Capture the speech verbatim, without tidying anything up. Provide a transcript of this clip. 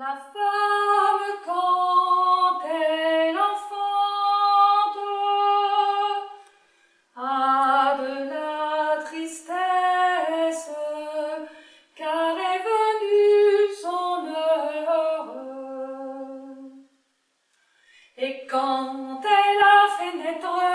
La femme, quand elle enfante, a de la tristesse, car est venue son heure. Et quand elle a fait naître